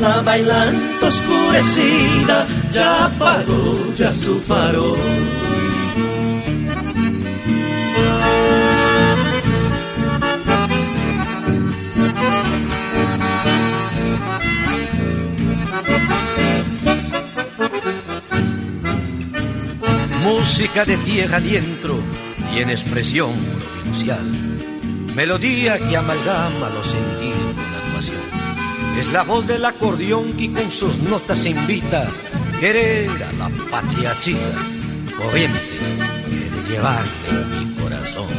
la bailanta oscurecida ya apagó ya su farol. Música de tierra adentro, tiene expresión provincial, melodía que amalgama los sentidos de la actuación. Es la voz del acordeón que con sus notas invita a querer a la patria chica. Corrientes quiere llevarle en mi corazón.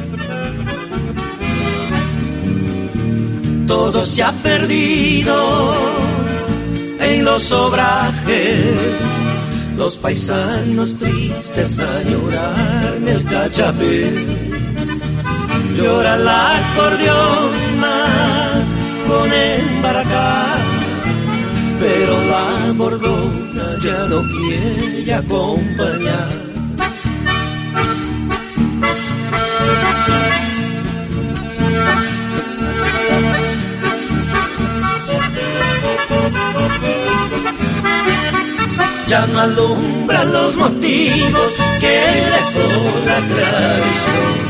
Todo se ha perdido en los obrajes, los paisanos tristes a llorar en el cachapé. Llora la acordeona con embaracar, pero la bordona ya no quiere acompañar. Ya no alumbra los motivos que dejó la tradición.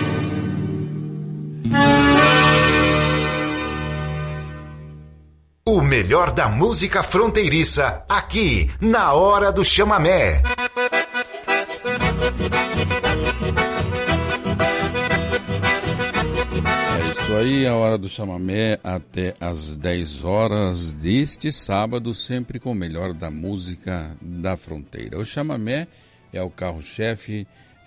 O melhor da música fronteiriça, aqui, na Hora do Chamamé. É isso aí, a Hora do Chamamé até às 10 horas deste sábado, sempre com o melhor da música da fronteira. O chamamé é o carro-chefe,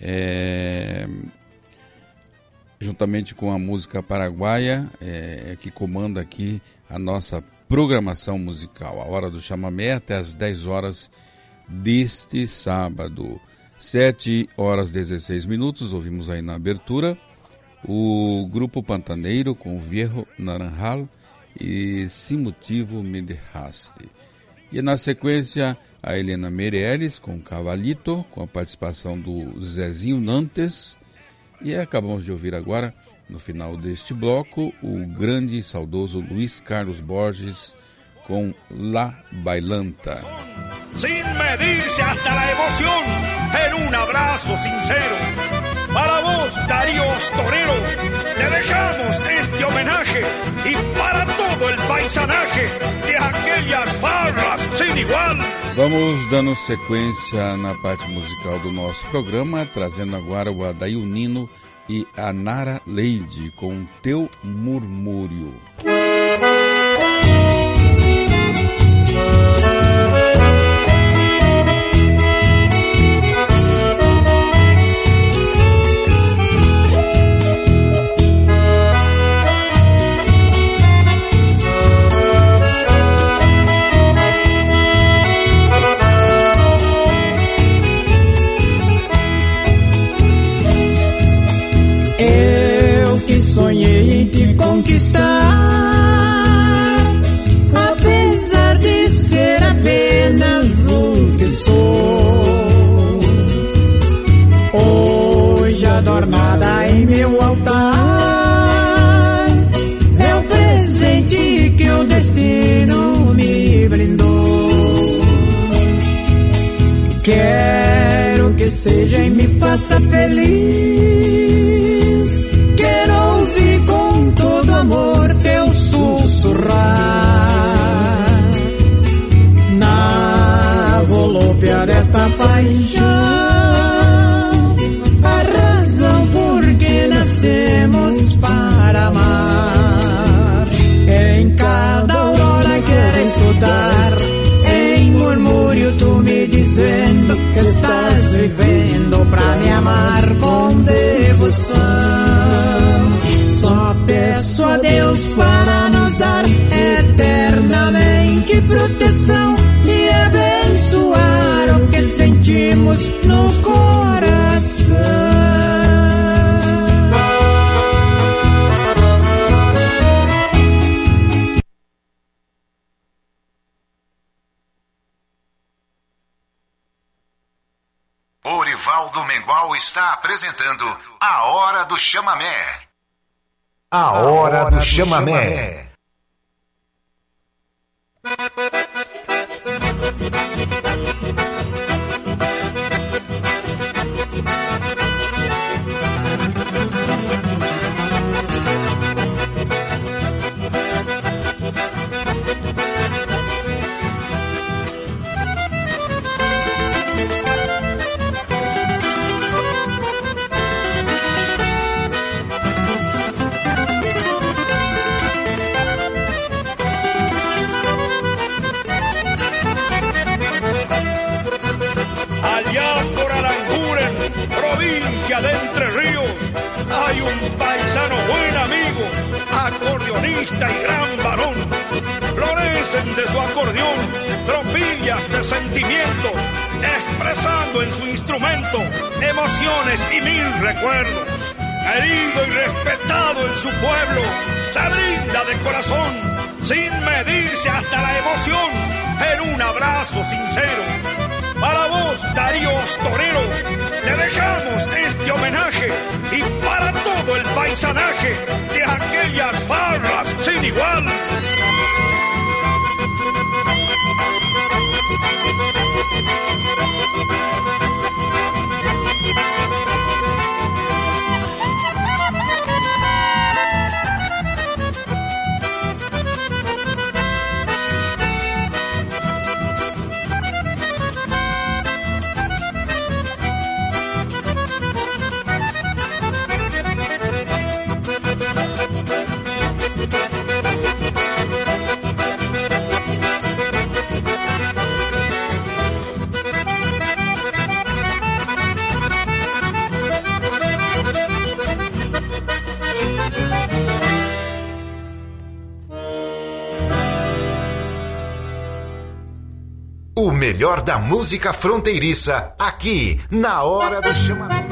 juntamente com a música paraguaia, que comanda aqui a nossa programação musical. A Hora do Chamamé até às 10 horas deste sábado. 7 horas 16 minutos, ouvimos aí na abertura o Grupo Pantaneiro com o Viejo Naranjal e Sem Motivo Me Dejaste. E na sequência a Helena Meirelles com Cavalito, com a participação do Zezinho Nantes. E acabamos de ouvir agora, no final deste bloco, o grande e saudoso Luiz Carlos Borges com La Bailanta. Sin medirse hasta la emoción, en un abrazo sincero. Para vos, Darío Torero, te dejamos este homenaje y para todo el paisanaje de aquellas barras sin igual. Vamos dando sequência na parte musical do nosso programa, trazendo agora o Adail Nino e a Nara Leide com Teu Murmúrio. Sonhei te conquistar, apesar de ser apenas o que sou. Hoje adornada em meu altar, é o presente que o destino me brindou. Quero que seja e me faça feliz. Ouvir com todo amor teu sussurrar na volúpia desta paixão, a razão por que nascemos para amar. Em cada aurora quero escutar em murmúrio tu me dizendo que estás vivendo pra me amar com devoção. Só peço a Deus para nos dar eternamente proteção e abençoar o que sentimos no coração. Orivaldo Mengual está apresentando a Hora do Chamamé. A Hora do Chamamé. De Entre Ríos hay un paisano buen amigo, acordeonista y gran varón. Florecen de su acordeón tropillas de sentimientos, expresando en su instrumento emociones y mil recuerdos. Querido y respetado en su pueblo, se brinda de corazón, sin medirse hasta la emoción, en un abrazo sincero. Para vos, Darío Torero, te dejamos este homenaje y para todo el paisanaje de aquellas farras sin igual. O melhor da música fronteiriça, aqui, na Hora do Chamamé.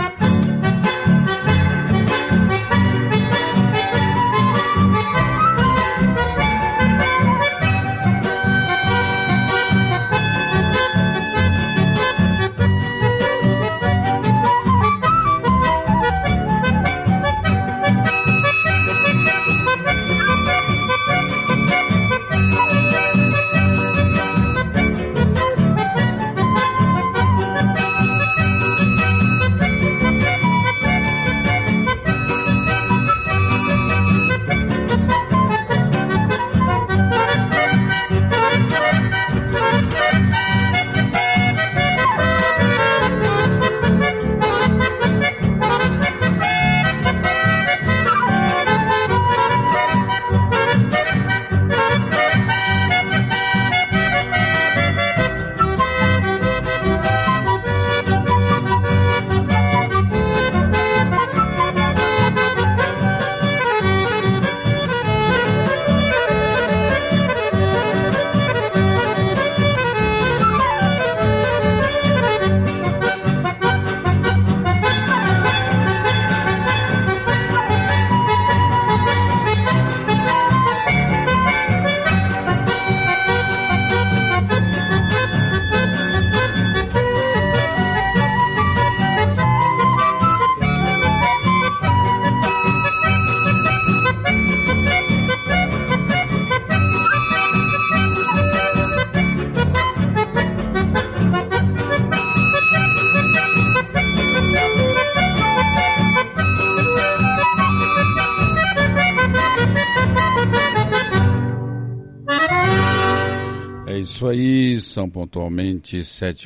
Isso aí, são pontualmente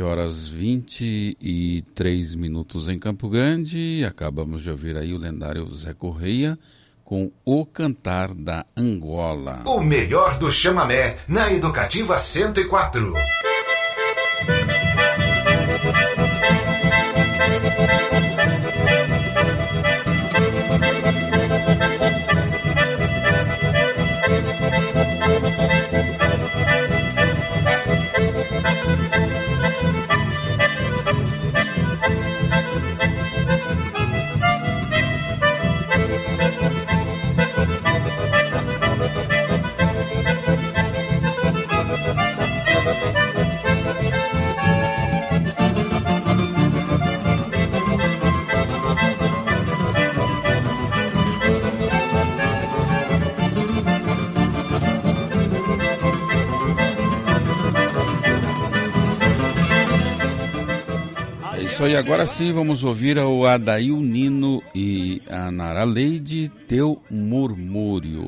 7h23 em Campo Grande. Acabamos de ouvir aí o lendário Zé Correia com O Cantar da Angola. O melhor do chamamé na Educativa 104. isso aí, agora sim vamos ouvir o Adail Nino e a Nara Leide, Teu Murmúrio.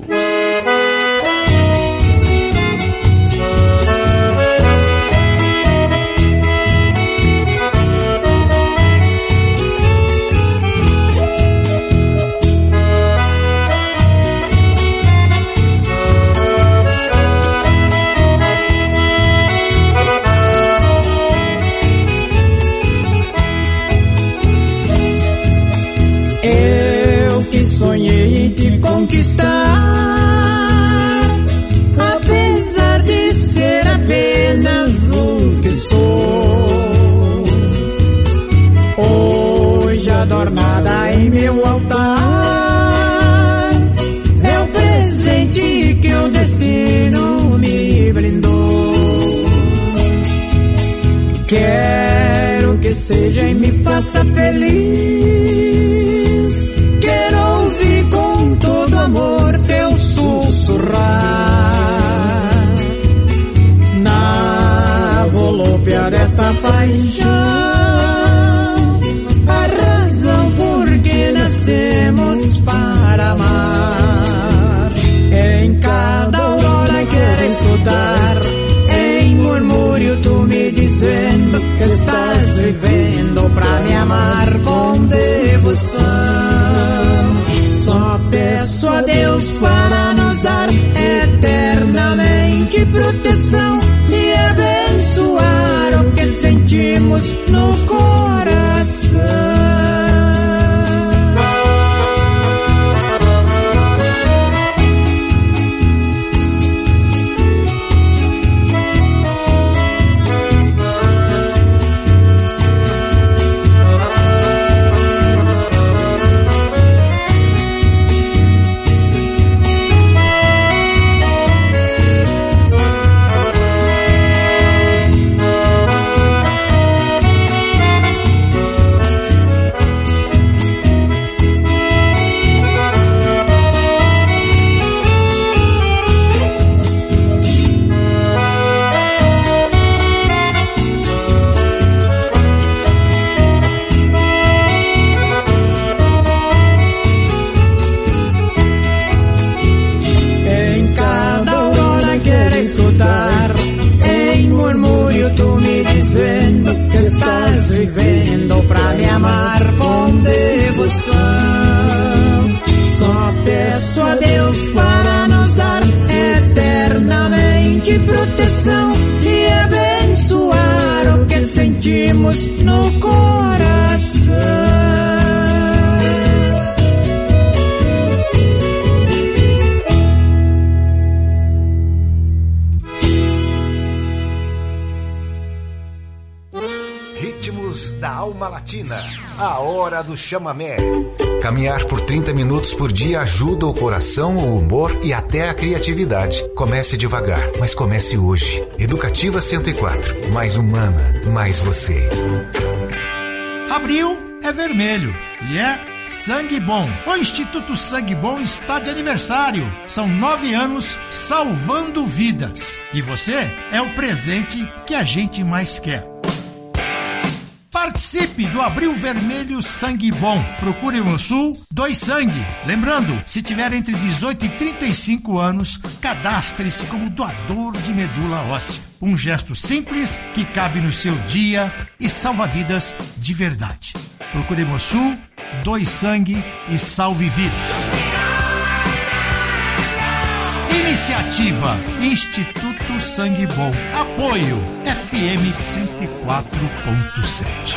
Sonhei em te conquistar, apesar de ser apenas o que sou. Hoje adornada em meu altar, é o presente que o destino me brindou. Quero que seja e me faça feliz. Quero ouvir com todo amor teu sussurrar na volúpia desta paixão, a razão por que nascemos para amar. Em cada aurora quero escutar em murmúrio tu me dizendo que estás vivendo pra me amar com devoção. Só peço a Deus para nos dar eternamente proteção e abençoar o que sentimos no coração. Em murmúrio tu me dizendo que estás vivendo pra me amar com devoção. Só peço a Deus para nos dar eternamente proteção e abençoar o que sentimos no coração. Da Alma Latina, a hora do chamamé. Caminhar por 30 minutos por dia ajuda o coração, o humor e até a criatividade. Comece devagar, mas comece hoje. Educativa 104, mais humana, mais você. Abril é vermelho e é Sangue Bom. O Instituto Sangue Bom está de aniversário. São 9 anos salvando vidas. E você é o presente que a gente mais quer. Participe do Abril Vermelho Sangue Bom. Procure no Sul Dois Sangue. Lembrando, se tiver entre 18 e 35 anos, cadastre-se como doador de medula óssea. Um gesto simples que cabe no seu dia e salva vidas de verdade. Procure no Sul Dois Sangue e salve vidas. Iniciativa Instituto Sangue Bom. Apoio FM 104.7.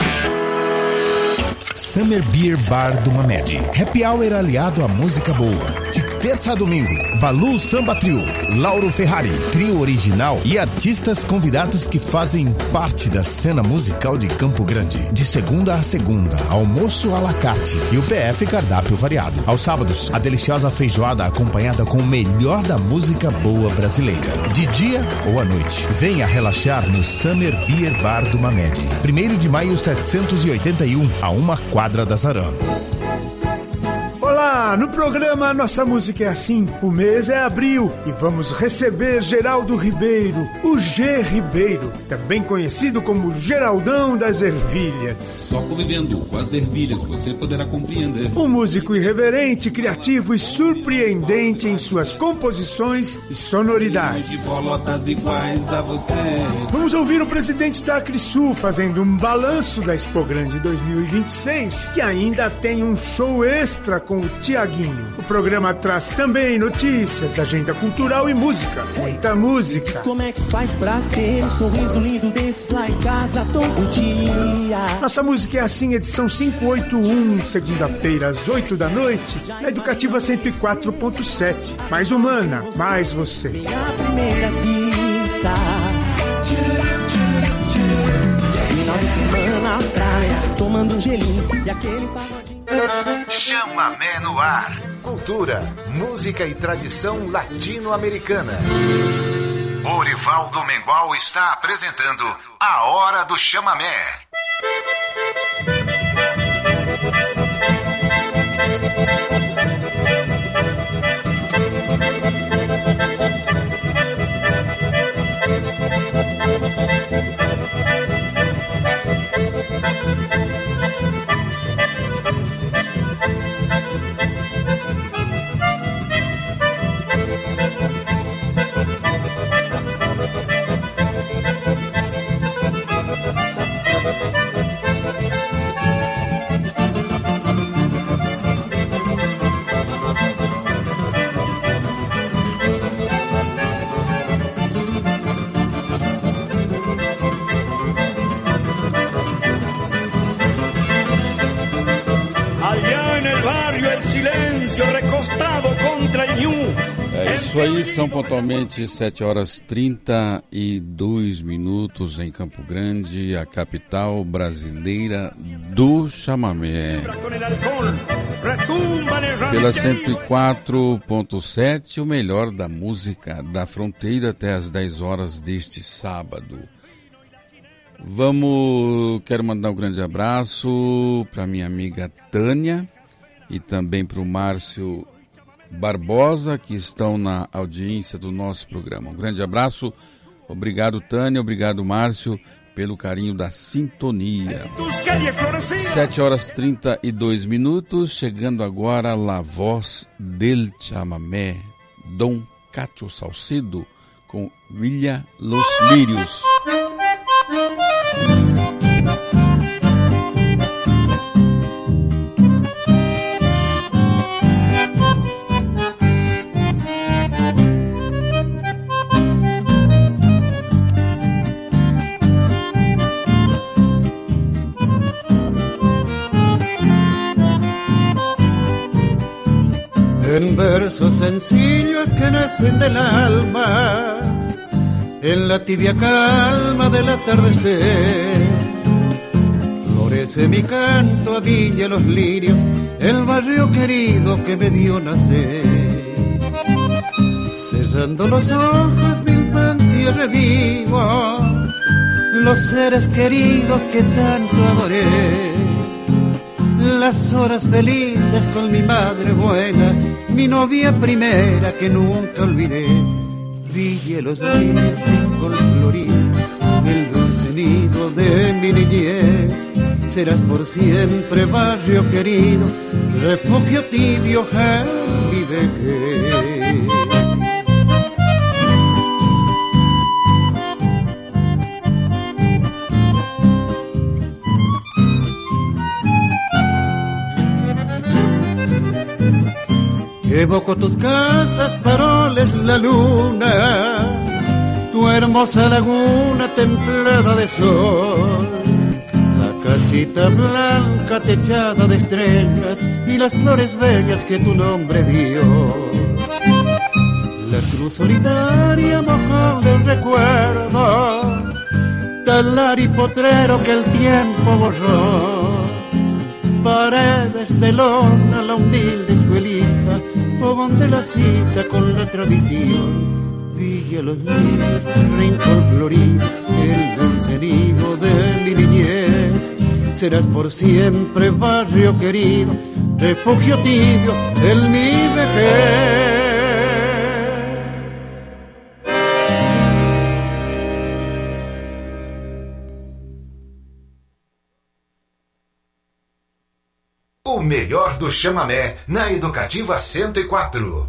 Summer Beer Bar do Mamed. Happy Hour aliado à música boa. De terça a domingo, Valu Samba Trio, Lauro Ferrari, trio original e artistas convidados que fazem parte da cena musical de Campo Grande. De segunda a segunda, almoço à la carte e o PF cardápio variado. Aos sábados, a deliciosa feijoada acompanhada com o melhor da música boa brasileira. De dia ou à noite, venha relaxar no Summer Beer Bar do Mamed. 1º de maio 781, a 1 quadra da Zarã. Olá, no programa Nossa Música é Assim, o mês é abril e vamos receber Geraldo Ribeiro, o G. Ribeiro, também conhecido como Geraldão das Ervilhas. Só convivendo com as ervilhas você poderá compreender. Um músico irreverente, criativo e surpreendente em suas composições e sonoridades. De bolotas iguais a você. Vamos ouvir o presidente da Acrisul fazendo um balanço da Expo Grande 2026, que ainda tem um show extra com o Tiaguinho. O programa traz também notícias, agenda cultural e música. Muita música. Diz como é que faz pra ter um sorriso lindo desses lá em casa todo dia. Nossa Música é Assim, edição 581, segunda-feira às 8 da noite, na Educativa 104.7. Mais humana, mais você. Minha primeira vista. Final de semana na praia, tomando um gelinho e aquele pagodinho. Chamamé no ar. Cultura, música e tradição latino-americana. Orivaldo Mengual está apresentando A Hora do Chamamé. É isso aí, são pontualmente 7 horas 32 minutos em Campo Grande, a capital brasileira do chamamé. Pela 104.7, o melhor da música da fronteira até as 10 horas deste sábado. Quero mandar um grande abraço para minha amiga Tânia e também para o Márcio Barbosa, que estão na audiência do nosso programa. Um grande abraço, obrigado Tânia, obrigado Márcio, pelo carinho da sintonia. 7 horas 32 minutos, chegando agora La Voz del Chamamé, Dom Cacho Salcedo, com Villa Los Lírios. En versos sencillos que nacen del alma, en la tibia calma del atardecer, florece mi canto a Villa Los Lirios, el barrio querido que me vio nacer. Cerrando los ojos mi infancia revivo, los seres queridos que tanto adoré, las horas felices con mi madre buena, mi novia primera que nunca olvidé. Villa Los Lirios, rincón florido, el dulce nido de mi niñez. Serás por siempre barrio querido, refugio tibio en mi vejez. Evoco tus casas, paroles, la luna, tu hermosa laguna templada de sol, la casita blanca techada de estrellas y las flores bellas que tu nombre dio. La cruz solitaria mojón del recuerdo, talar y potrero que el tiempo borró, paredes de lona, la humilde escuelita, fogón de la cita con la tradición. Villa Los Lirios, rincón florido, el dulce nido de mi niñez. serás por siempre barrio querido, refugio tibio en mi vejez. O melhor do chamamé na Educativa 104.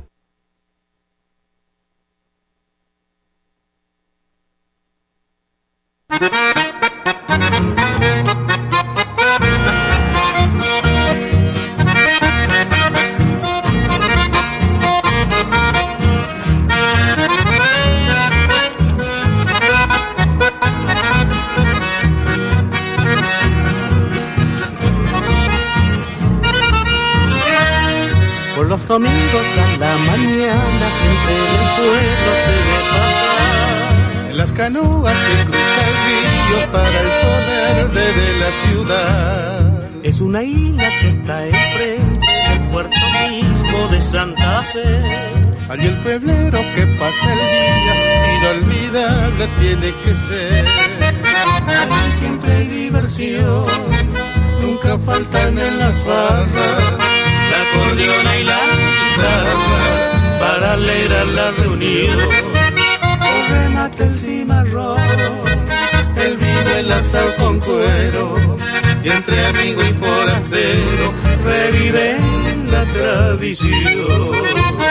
Por los domingos a la mañana, gente del pueblo se ve pasar en las canoas que cruza el río para el poder de la ciudad. Es una isla que está enfrente del puerto mismo de Santa Fe. Allí el pueblero que pasa el día inolvidable tiene que ser. Allí siempre hay diversión, nunca faltan en las barras la acordeona y la guitarra para alegrar la reunión. Los remates el cimarrón, el vino, el asado con cuero, y entre amigo y forastero reviven la tradición.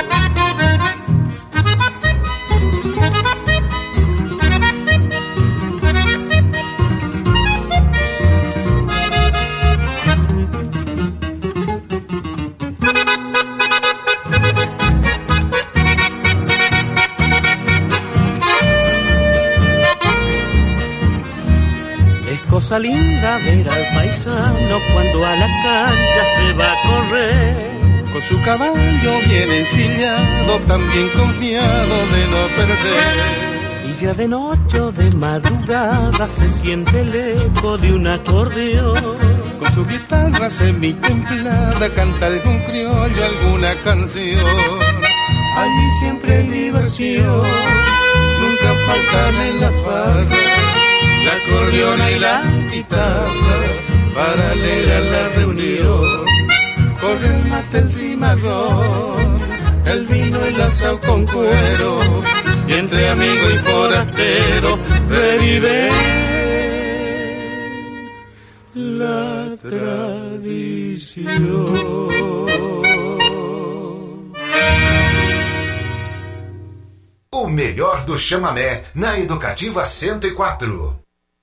Cosa linda ver al paisano cuando a la cancha se va a correr. Con su caballo bien ensillado, también confiado de no perder. Y ya de noche o de madrugada se siente el eco de un acordeón. Con su guitarra semi-templada canta algún criollo, alguna canción. Allí siempre hay diversión, nunca faltan en las farras la acordeona y la guitarra para alegrar la reunión. Corre el mate el cimarrón, el vino, el asado con cuero, y entre amigo y forastero revive la tradición. O melhor do chamamé na Educativa 104.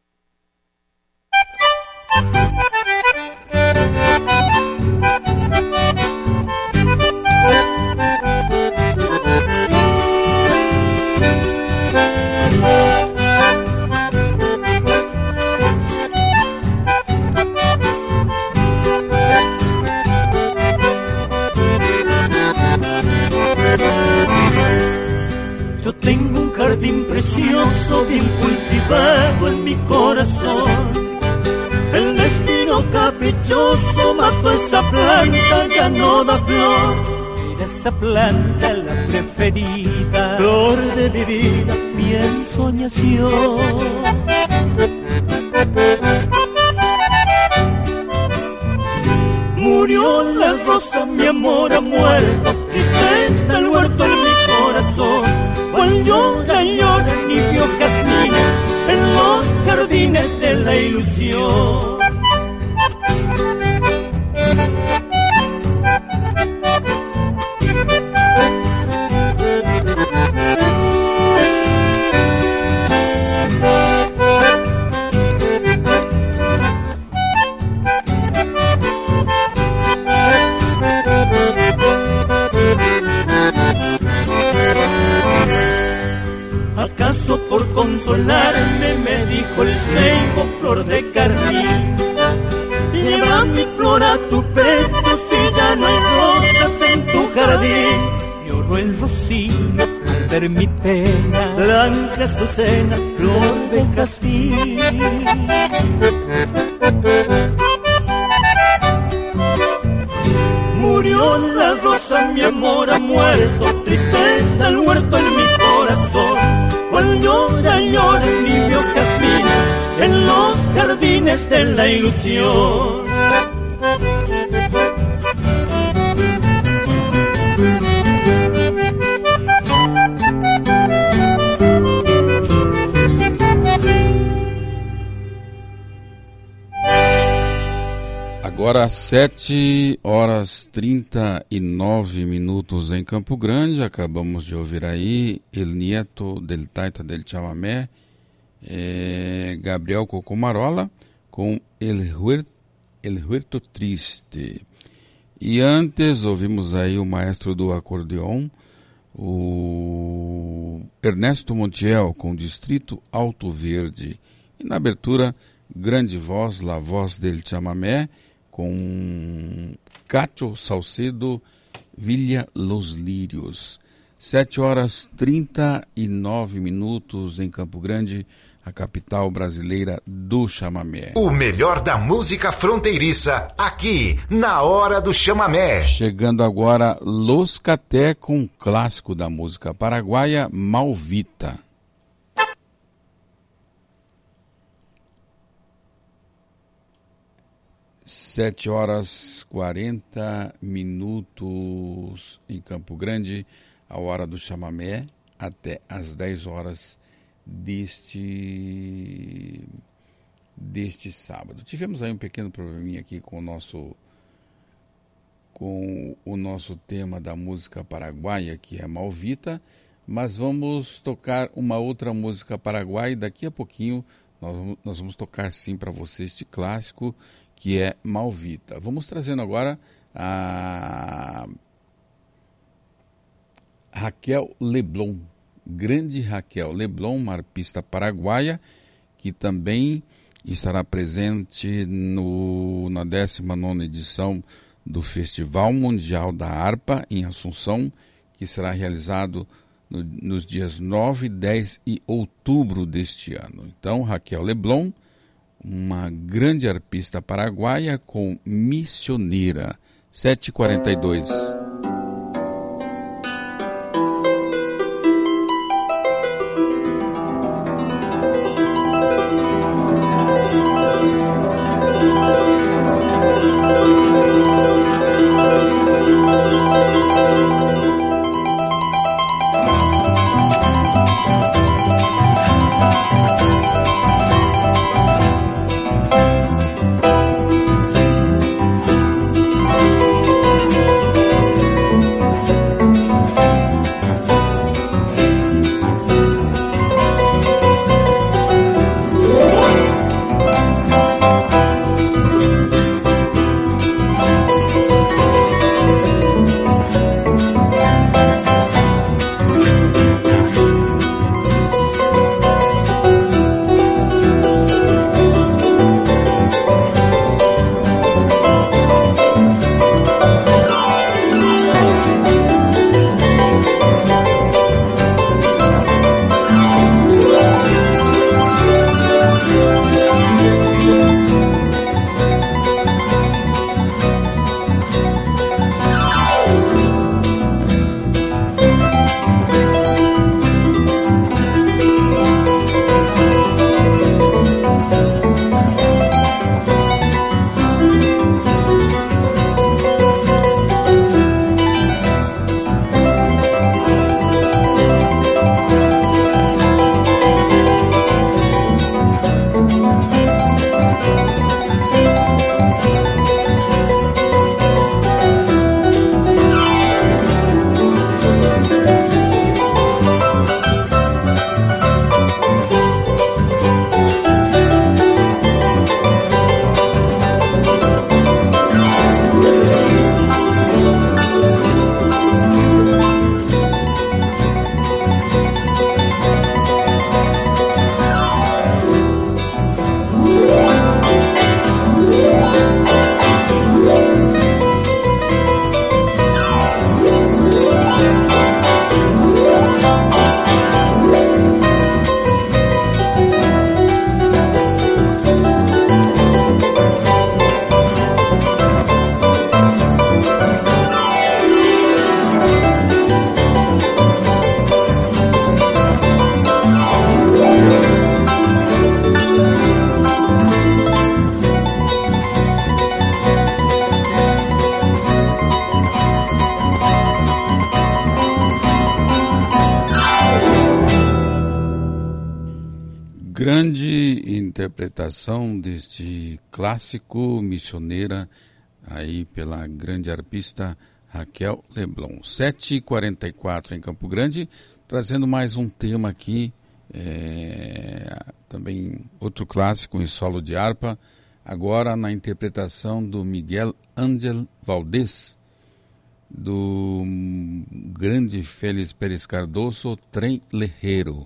Yo tengo un jardín precioso, bien cultivado en mi corazón. El destino caprichoso mató esa planta, ya no da flor. Era esa planta la preferida, flor de mi vida, mi ensoñación. Murió la rosa, mi amor ha muerto, triste está el huerto en mi corazón. Cual llora, llora, niños jazmines en los jardines de la ilusión. ¿Acaso por consolarme me dijo el ceibo, flor de carmín? Lleva mi flor a tu pecho si ya no hay rosas en tu jardín. Lloró el rocío al ver mi pena, blanca azucena, flor de jazmín. Murió la rosa, mi amor ha muerto, tristeza el huerto en mi corazón. Cual llora, llora, niños jazmines en los jardines de la ilusión. ilusión. Agora 7h39 em Campo Grande. Acabamos de ouvir aí El Nieto del Taita del Chamamé, Gabriel Cocomarola com El Huerto Triste. E antes ouvimos aí o maestro do acordeon, o Ernesto Montiel com Distrito Alto Verde. E na abertura, grande voz, La Voz del Chamamé, com Cacho Salcedo, Villa Los Lírios. 7h39 em Campo Grande, a capital brasileira do chamamé. O melhor da música fronteiriça, aqui, na Hora do Chamamé. Chegando agora, Los Caté com um clássico da música paraguaia, Malvita. Sete horas 40 minutos em Campo Grande, a hora do chamamé, até às 10 horas deste sábado. Tivemos aí um pequeno probleminha aqui com o nosso tema da música paraguaia, que é Malvita, mas vamos tocar uma outra música paraguaia e daqui a pouquinho nós vamos tocar sim para você este clássico, que é Malvita. Vamos trazendo agora a Raquel Leblon, grande Raquel Leblon, uma arpista paraguaia, que também estará presente na 19ª edição do Festival Mundial da Harpa em Assunção, que será realizado nos dias 9, 10 e outubro deste ano. Então, Raquel Leblon, uma grande arpista paraguaia com Missioneira. 7h42. Grande interpretação deste clássico Missioneira, aí pela grande arpista Raquel Leblon. 7h44 em Campo Grande, trazendo mais um tema aqui, também outro clássico em solo de harpa, agora na interpretação do Miguel Ángel Valdés, do grande Félix Pérez Cardoso, Trem Lejero.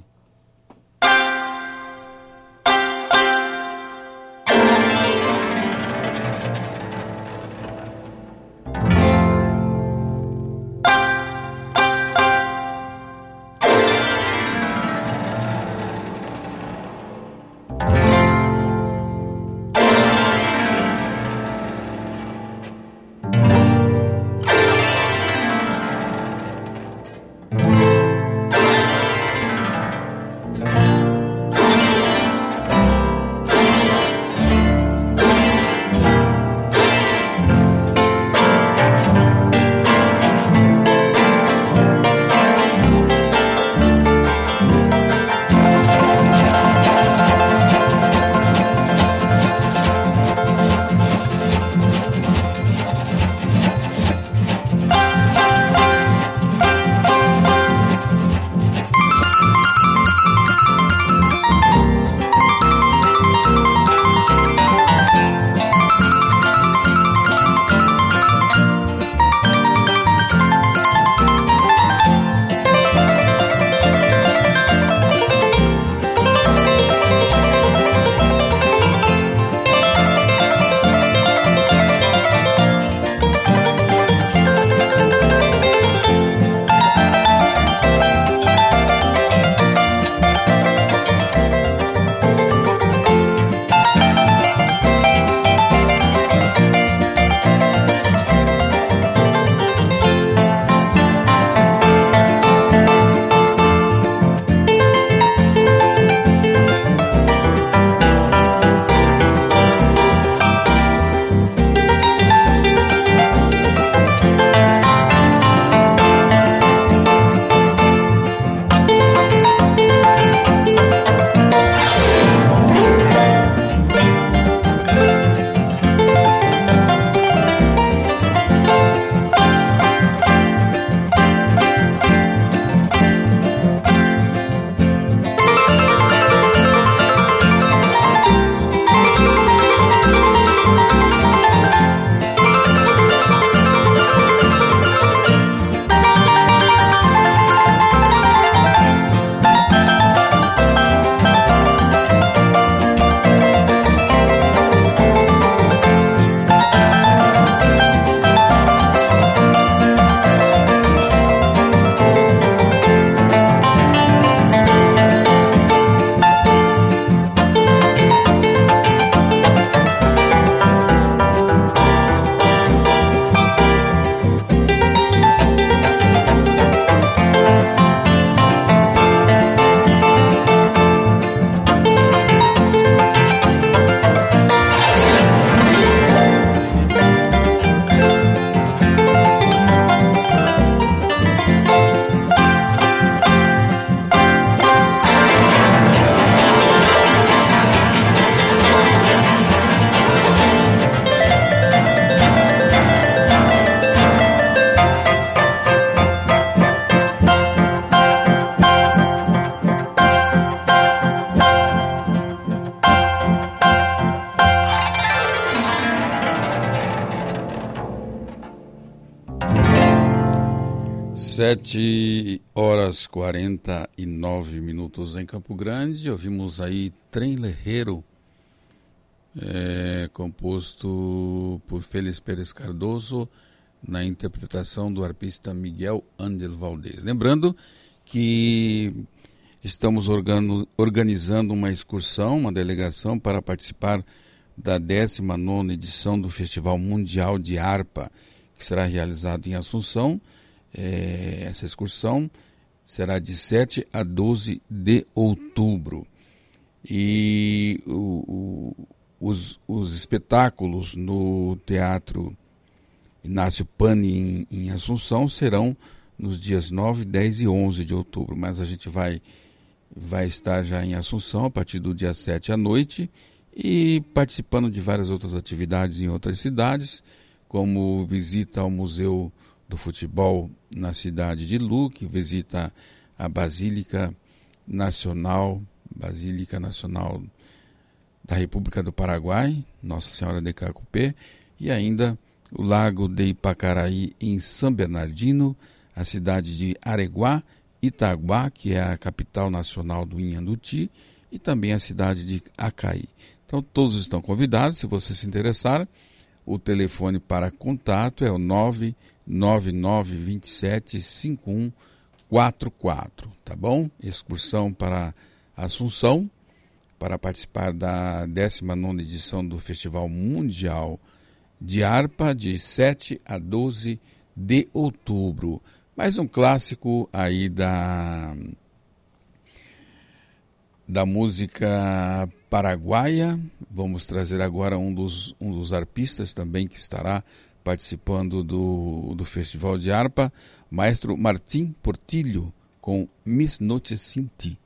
Sete horas 49 minutos em Campo Grande. Ouvimos aí Trem Lejero, composto por Félix Pérez Cardoso, na interpretação do arpista Miguel Ángel Valdés. Lembrando que estamos organizando uma excursão, uma delegação para participar da 19ª edição do Festival Mundial de Harpa, que será realizado em Assunção. Essa excursão será de 7 a 12 de outubro. E os espetáculos no Teatro Inácio Pani em Assunção serão nos dias 9, 10 e 11 de outubro. Mas a gente vai vai estar já em Assunção a partir do dia 7 à noite e participando de várias outras atividades em outras cidades, como visita ao Museu do Futebol na cidade de Luque, visita a Basílica Nacional da República do Paraguai, Nossa Senhora de Cacupé, e ainda o Lago de Ipacaraí em São Bernardino, a cidade de Areguá, Itaguá, que é a capital nacional do Inhambuti, e também a cidade de Acaí. Então todos estão convidados. Se você se interessar, o telefone para contato é o 999275144, tá bom? Excursão para Assunção, para participar da 19ª edição do Festival Mundial de Harpa, de 7 a 12 de outubro. Mais um clássico aí da música paraguaia. Vamos trazer agora um dos arpistas também que estará participando do Festival de Harpa, maestro Martim Portillo, com Mis Noches Sin Ti.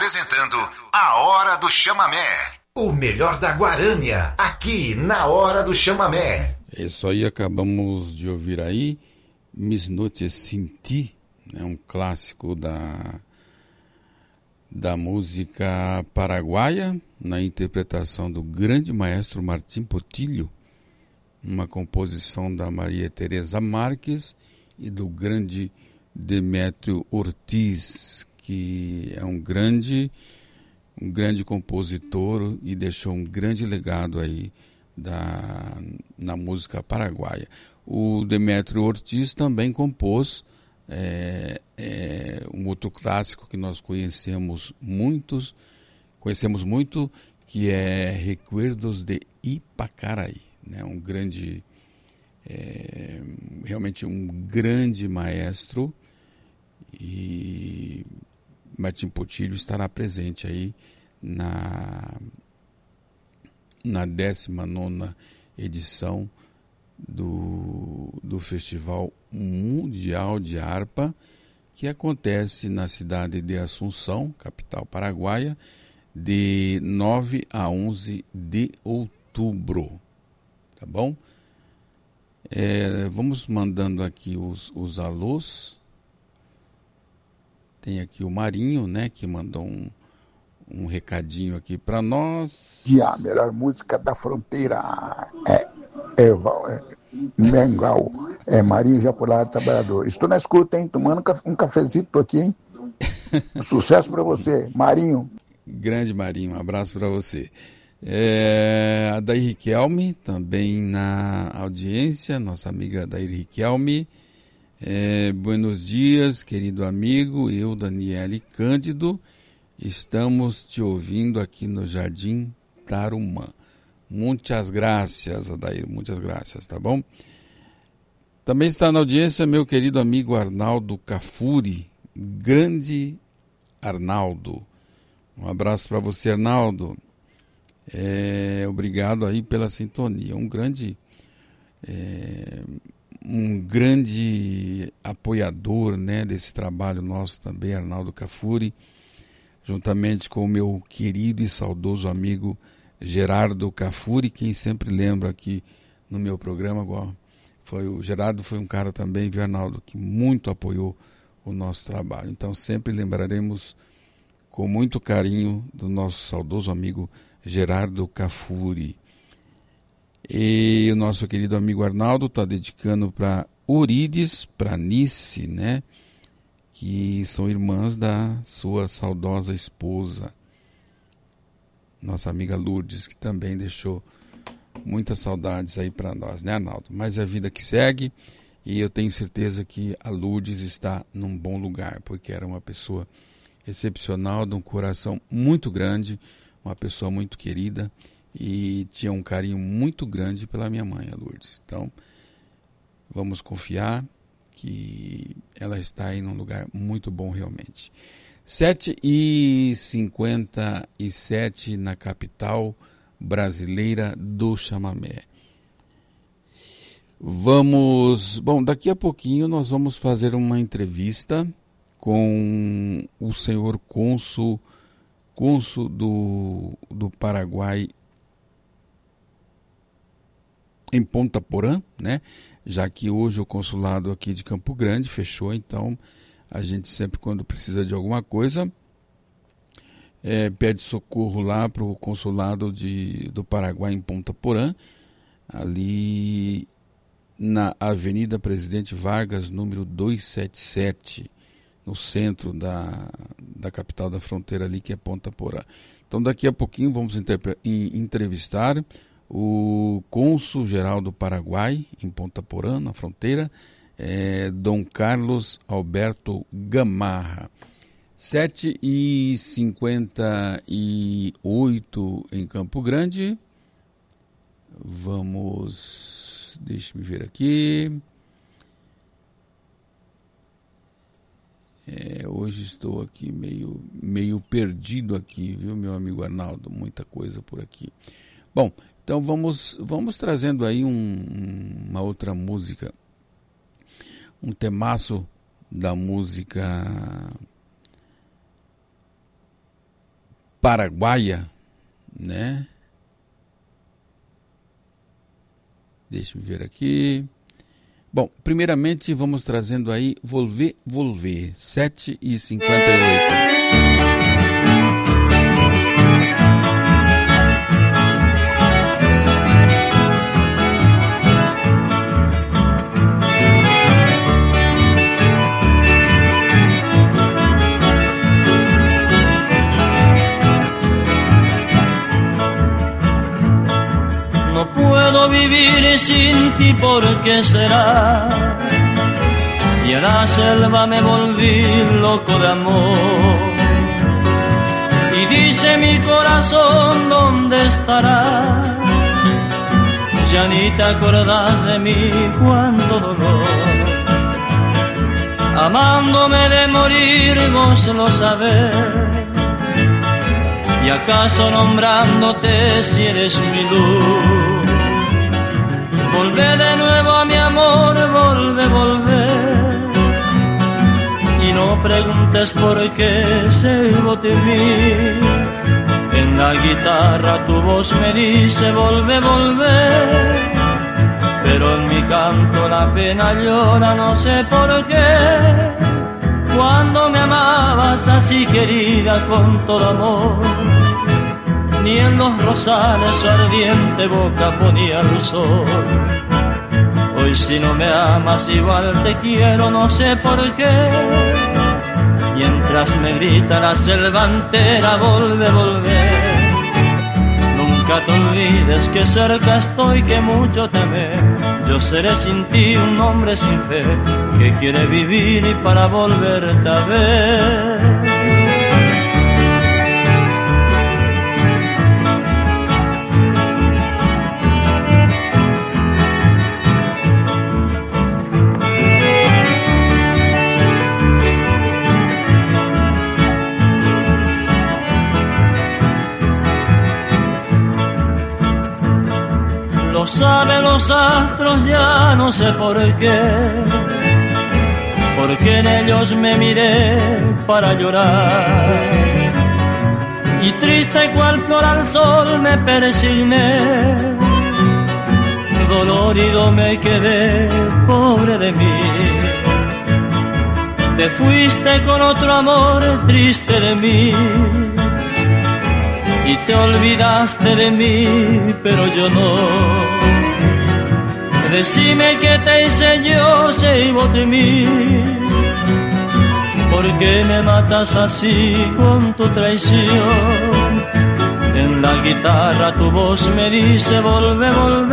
apresentando A Hora do Chamamé. O melhor da Guarânia, aqui na Hora do Chamamé. Isso aí, acabamos de ouvir aí Mis Noches Sin Ti, né, um clássico da música paraguaia, na interpretação do grande maestro Martim Potilho, uma composição da Maria Teresa Marques e do grande Demétrio Ortiz, que é um grande compositor e deixou um grande legado aí na música paraguaia. O Demétrio Ortiz também compôs um outro clássico que nós conhecemos muito, que é Recuerdos de Ipacaraí, né? Um grande, realmente um grande maestro, e Martim Potilho estará presente aí na 19ª edição do Festival Mundial de Harpa, que acontece na cidade de Assunção, capital paraguaia, de 9 a 11 de outubro. Tá bom? Vamos mandando aqui os alôs. Tem aqui o Marinho, né, que mandou um recadinho aqui para nós. A melhor música da fronteira Mengal, Marinho Japolar Trabalhador. Estou na escuta, hein? Tomando um cafezito aqui, hein? Sucesso para você, Marinho. Grande Marinho, um abraço para você. A Dair Riquelme, também na audiência, nossa amiga Dair Riquelme. Buenos dias, querido amigo, eu, Daniele Cândido, estamos te ouvindo aqui no Jardim Tarumã. Muitas graças, Adair, muitas graças, tá bom? Também está na audiência meu querido amigo Arnaldo Cafuri, grande Arnaldo. Um abraço para você, Arnaldo. Obrigado aí pela sintonia. Um grande apoiador, né, desse trabalho nosso também, Arnaldo Cafuri, juntamente com o meu querido e saudoso amigo Gerardo Cafuri, quem sempre lembra aqui no meu programa, o Gerardo foi um cara também, viu, Arnaldo, que muito apoiou o nosso trabalho. Então sempre lembraremos com muito carinho do nosso saudoso amigo Gerardo Cafuri. E o nosso querido amigo Arnaldo está dedicando para Urides, para Nice, né, que são irmãs da sua saudosa esposa, nossa amiga Lourdes, que também deixou muitas saudades aí para nós, né, Arnaldo? Mas é a vida que segue, e eu tenho certeza que a Lourdes está num bom lugar, porque era uma pessoa excepcional, de um coração muito grande, uma pessoa muito querida, e tinha um carinho muito grande pela minha mãe, a Lourdes. Então, vamos confiar que ela está aí num lugar muito bom realmente. 7h57 na capital brasileira do chamamé. Daqui a pouquinho nós vamos fazer uma entrevista com o senhor cônsul do Paraguai em Ponta Porã, né? Já que hoje o consulado aqui de Campo Grande fechou, então a gente sempre, quando precisa de alguma coisa, pede socorro lá para o consulado do Paraguai em Ponta Porã, ali na Avenida Presidente Vargas, número 277, no centro da capital da fronteira ali, que é Ponta Porã. Então daqui a pouquinho vamos entrevistar o cônsul-geral do Paraguai em Ponta Porã, na fronteira, Dom Carlos Alberto Gamarra. 7h58 em Campo Grande. Deixa-me ver aqui. Hoje estou aqui meio perdido aqui, viu, meu amigo Arnaldo? Muita coisa por aqui. Bom, então vamos trazendo aí uma outra música, um temaço da música paraguaia, né? Deixa eu ver aqui. Bom, primeiramente vamos trazendo aí Volver, 7h58. No puedo vivir sin ti, ¿por qué será? Y en la selva me volví loco de amor. Y dice mi corazón, ¿dónde estarás? Ya ni te acordás de mí, cuánto dolor. Amándome de morir, vos lo sabés. ¿Y acaso nombrándote si eres mi luz? Volvé de nuevo a mi amor, volvé. Y no preguntes por qué sigo de mí. En la guitarra tu voz me dice volvé. Pero en mi canto la pena llora, no sé por qué. Cuando me amabas así querida con todo amor, ni en los rosales su ardiente boca ponía el sol. Hoy si no me amas igual te quiero, no sé por qué. Mientras me grita la selva entera, volvé. Nunca te olvides que cerca estoy, que mucho te amé. Yo seré sin ti un hombre sin fe, que quiere vivir y para volverte a ver. Lo saben los astros, ya no sé por qué, porque en ellos me miré para llorar. Y triste cual flor al sol me persigné, dolorido me quedé, pobre de mí. Te fuiste con otro amor, triste de mí. Y te olvidaste de mí, pero yo no. Decime qué te hice yo, si vos de mí. ¿Por qué me matas así con tu traición? En la guitarra tu voz me dice volvé.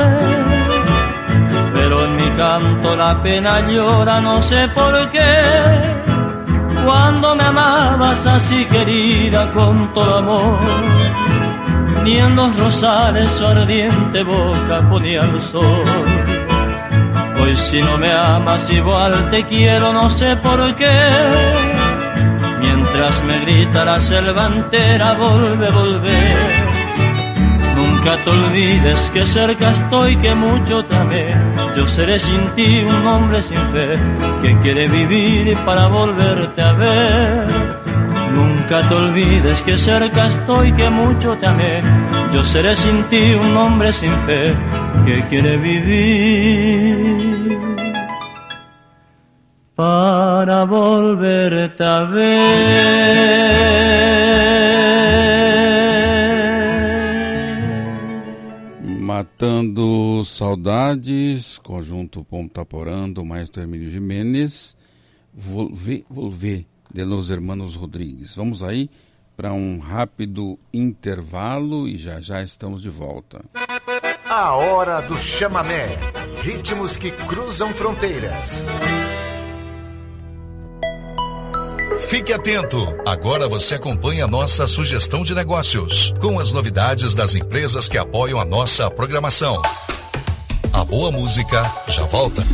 Pero en mi canto la pena llora, no sé por qué. Cuando me amabas así querida con todo amor, ni en los rosales su ardiente boca ponía el sol. Hoy si no me amas igual te quiero, no sé por qué. Mientras me grita la selva entera, volvé. Nunca te olvides que cerca estoy, que mucho te amé. Yo seré sin ti un hombre sin fe, que quiere vivir para volverte a ver. Nunca te olvides que cerca estoy, que mucho te amé. Yo seré sin ti un hombre sin fe, que quiere vivir para volverte a ver. Matando Saudades, conjunto Ponta Porã, do maestro Hermínio Jimenez. Volver, de Los Hermanos Rodrigues. Vamos aí para um rápido intervalo e já estamos de volta. A hora do chamamé, ritmos que cruzam fronteiras. Fique atento, agora você acompanha a nossa sugestão de negócios, com as novidades das empresas que apoiam a nossa programação. A boa música já volta.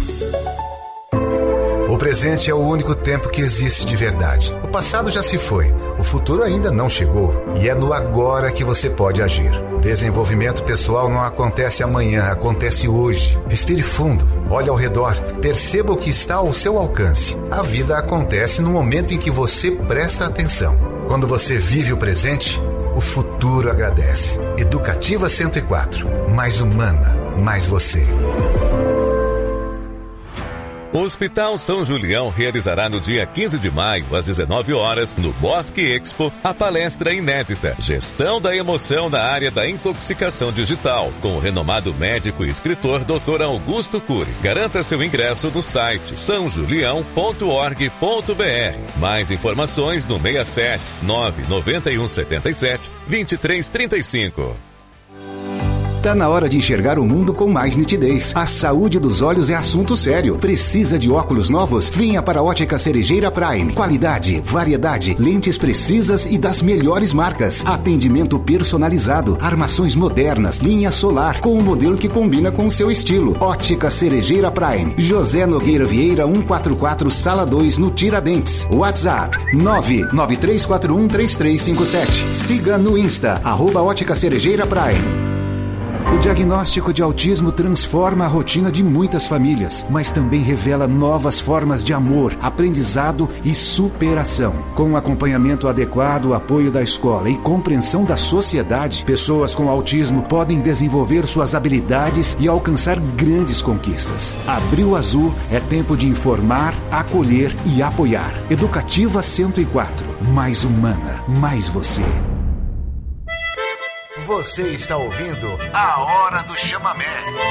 O presente é o único tempo que existe de verdade. O passado já se foi, o futuro ainda não chegou. E é no agora que você pode agir. Desenvolvimento pessoal não acontece amanhã, acontece hoje. Respire fundo, olhe ao redor, perceba o que está ao seu alcance. A vida acontece no momento em que você presta atenção. Quando você vive o presente, O futuro agradece. Educativa 104. Mais humana, mais você. O Hospital São Julião realizará no dia 15 de maio, às 19 horas, no Bosque Expo, a palestra inédita Gestão da Emoção na área da intoxicação digital, com o renomado médico e escritor Dr. Augusto Cury. Garanta seu ingresso no site sãojulião.org.br. Mais informações no 67 991 77 2335. Tá na hora de enxergar o mundo com mais nitidez. A saúde dos olhos é assunto sério. Precisa de óculos novos? Venha para a Ótica Cerejeira Prime. Qualidade, variedade, lentes precisas e das melhores marcas. Atendimento personalizado, armações modernas, linha solar, com um modelo que combina com o seu estilo. Ótica Cerejeira Prime. José Nogueira Vieira 144, Sala 2, no Tiradentes. WhatsApp 993413357. Siga no Insta, @Ótica Cerejeira Prime. O diagnóstico de autismo transforma a rotina de muitas famílias, mas também revela novas formas de amor, aprendizado e superação. Com acompanhamento adequado, apoio da escola e compreensão da sociedade, pessoas com autismo podem desenvolver suas habilidades e alcançar grandes conquistas. Abril Azul é tempo de informar, acolher e apoiar. Educativa 104. Mais humana, mais você. Você está ouvindo A Hora do Chamamé.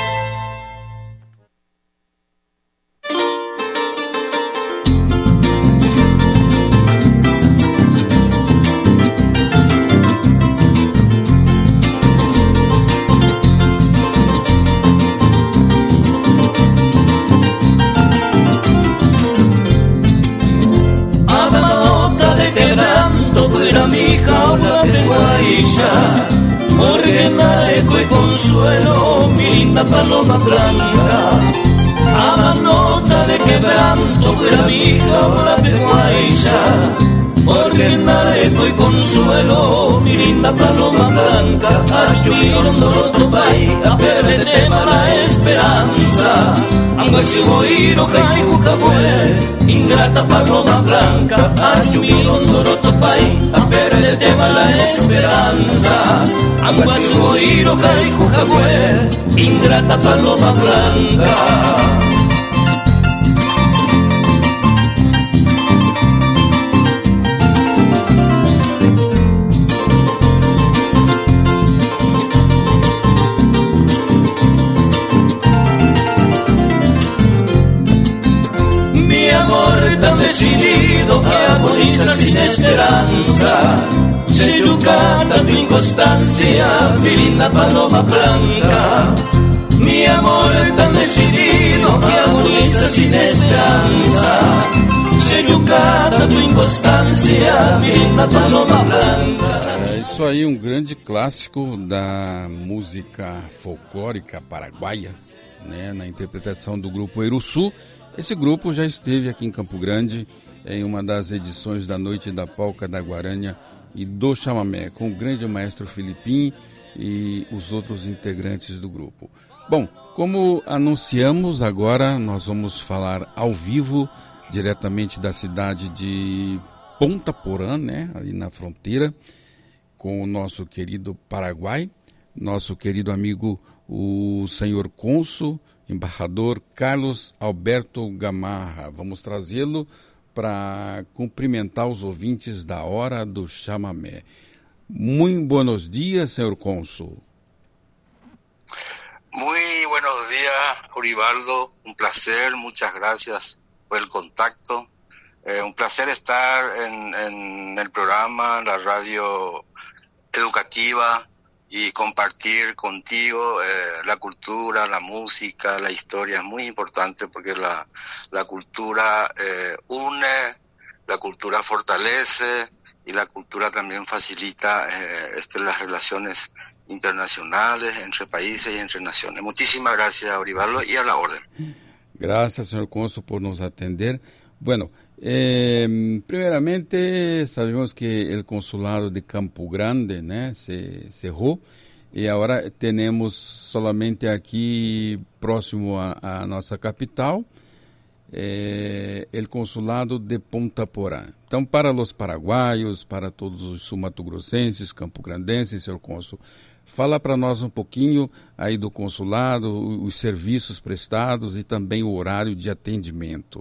A nota de quebranto fuera mi jaula de guaisha. Morena, eco y consuelo, mi linda paloma blanca. A la nota de quebranto fuera mi jaula peguaisha. Morena, eco y consuelo, mi linda paloma blanca. Ayuyo londoroto pai, a perderte mala esperanza. Anga si oíro kai jucabue, ingrata paloma blanca. Ayuyo londoroto pai, a perderte mala esperanza. Anga si oíro kai jucabue, ingrata paloma blanca. Tan decidido que agoniza sin esperanza, se yucata tu inconstancia, mi linda paloma blanca. Mi amor tan decidido que agoniza sin esperanza, se yucata tu inconstancia, mi linda paloma blanca. É isso aí, um grande clássico da música folclórica paraguaia, né, na interpretação do grupo Eruçu. Esse grupo já esteve aqui em Campo Grande em uma das edições da Noite da Polca da Guaranha e do Chamamé, com o grande maestro Filipim e os outros integrantes do grupo. Bom, como anunciamos, agora nós vamos falar ao vivo, diretamente da cidade de Ponta Porã, né, ali na fronteira, com o nosso querido Paraguai, nosso querido amigo, o senhor cônsul, embaixador Carlos Alberto Gamarra. Vamos trazê-lo para cumprimentar os ouvintes da Hora do Chamamé. Muy buenos días, señor cónsul. Muy buenos días, Orivaldo. Un placer, muchas gracias por el contacto. Un placer estar en el programa, la radio educativa, y compartir contigo la cultura, la música, la historia. Es muy importante porque la cultura une, la cultura fortalece y la cultura también facilita las relaciones internacionales entre países y entre naciones. Muchísimas gracias, Orivaldo, y a la orden. Gracias, señor cónsul, por nos atender. Bueno, primeramente sabemos que el consulado de Campo Grande, né, se cerrou e agora temos solamente aqui próximo à nossa capital el consulado de Ponta Porã. Então, para os paraguaios, para todos os sul-mato-grossenses, campograndenses, senhor cônsul, fala para nós um pouquinho aí do consulado, os serviços prestados e também o horário de atendimento.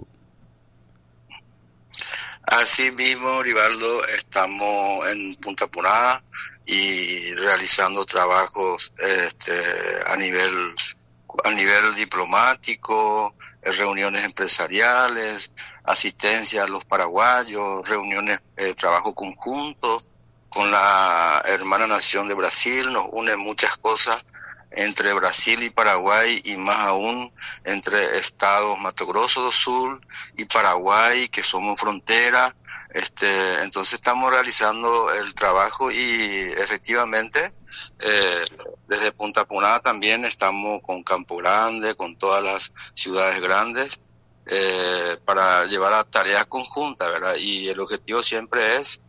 Así mismo, Rivaldo, estamos en Punta Porã y realizando trabajos a nivel diplomático, reuniones empresariales, asistencia a los paraguayos, reuniones, trabajo conjuntos con la hermana nación de Brasil. Nos unen muchas cosas entre Brasil y Paraguay, y más aún entre estados Mato Grosso do Sul y Paraguay, que somos frontera. Entonces estamos realizando el trabajo y efectivamente desde Punta Porã también estamos con Campo Grande, con todas las ciudades grandes, para llevar a tareas conjuntas, ¿verdad? Y el objetivo siempre es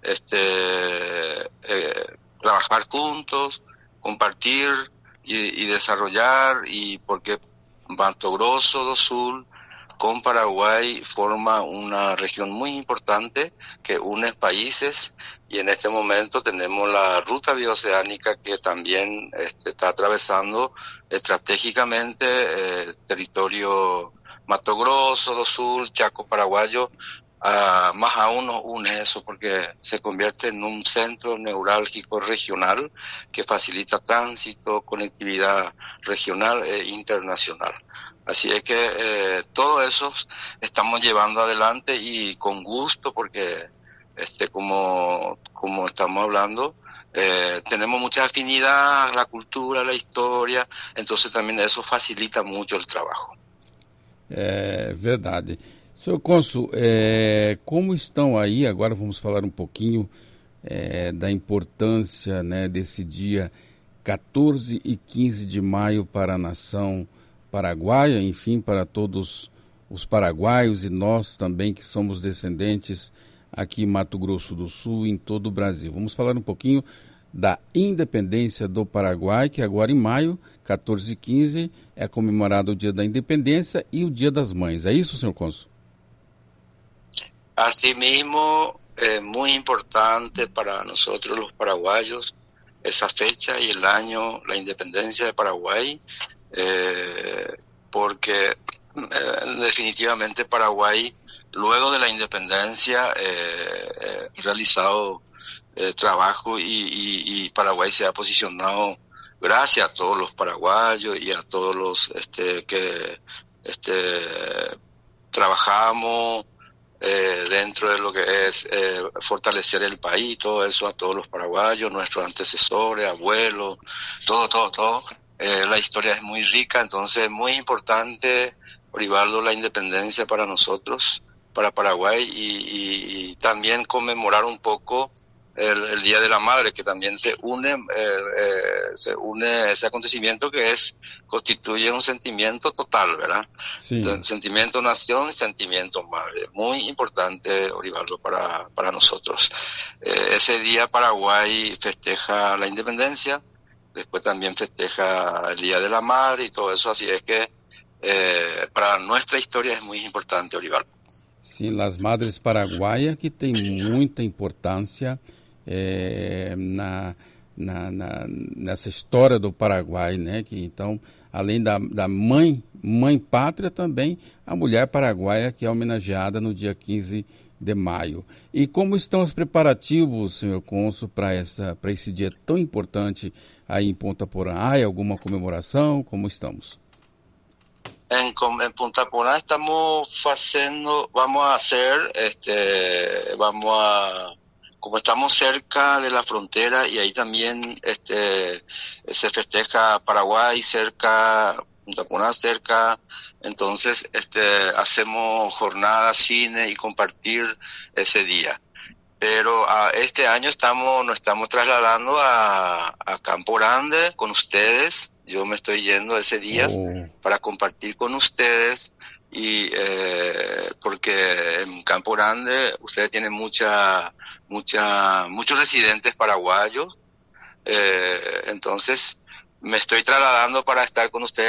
trabajar juntos, compartir y desarrollar, y porque Mato Grosso do Sul con Paraguay forma una región muy importante que une países, y en este momento tenemos la ruta bioceánica que también está atravesando estratégicamente territorio Mato Grosso do Sul, Chaco paraguayo. Más aún nos une eso porque se convierte en un centro neurálgico regional que facilita tránsito, conectividad regional e internacional. Así es que todo eso estamos llevando adelante y con gusto, porque como estamos hablando, tenemos mucha afinidad, la cultura, la historia, entonces también eso facilita mucho el trabajo. Verdade. Senhor cônsul, como estão aí, agora vamos falar um pouquinho da importância, né, desse dia 14 e 15 de maio para a nação paraguaia, enfim, para todos os paraguaios e nós também que somos descendentes aqui em Mato Grosso do Sul e em todo o Brasil. Vamos falar um pouquinho da independência do Paraguai, que agora em maio, 14 e 15, é comemorado o Dia da Independência e o Dia das Mães. É isso, senhor cônsul? Asimismo, es muy importante para nosotros los paraguayos esa fecha y el año, la independencia de Paraguay, porque definitivamente Paraguay, luego de la independencia, ha realizado trabajo y Paraguay se ha posicionado, gracias a todos los paraguayos y a todos los que trabajamos dentro de lo que es fortalecer el país, todo eso, a todos los paraguayos, nuestros antecesores, abuelos, todo. La historia es muy rica, entonces es muy importante, Rivaldo, la independencia para nosotros, para Paraguay, y también conmemorar un poco el Día de la Madre, que también se une ese acontecimiento que constituye un sentimiento total, ¿verdad? Sí. Sentimiento nación, sentimiento madre. Muy importante, Rivaldo, para nosotros. Ese día Paraguay festeja la independencia, después también festeja el Día de la Madre y todo eso, así es que para nuestra historia es muy importante, Rivaldo. Sim, as madres paraguaias, que tem muita importância nessa história do Paraguai, né? Que então, além da mãe pátria, também a mulher paraguaia, que é homenageada no dia 15 de maio. E como estão os preparativos, senhor cônsul, para esse dia tão importante aí em Ponta Porã? Há alguma comemoração? Como estamos? En Punta Porã estamos haciendo, como estamos cerca de la frontera y ahí también se festeja Paraguay cerca, Punta Porã cerca, entonces hacemos jornadas, cine y compartir ese día. Pero este año nos estamos trasladando a Campo Grande con ustedes. Yo me estoy yendo ese día para compartir con ustedes, y porque en Campo Grande ustedes tienen muchos residentes paraguayos, entonces me estoy trasladando para estar con ustedes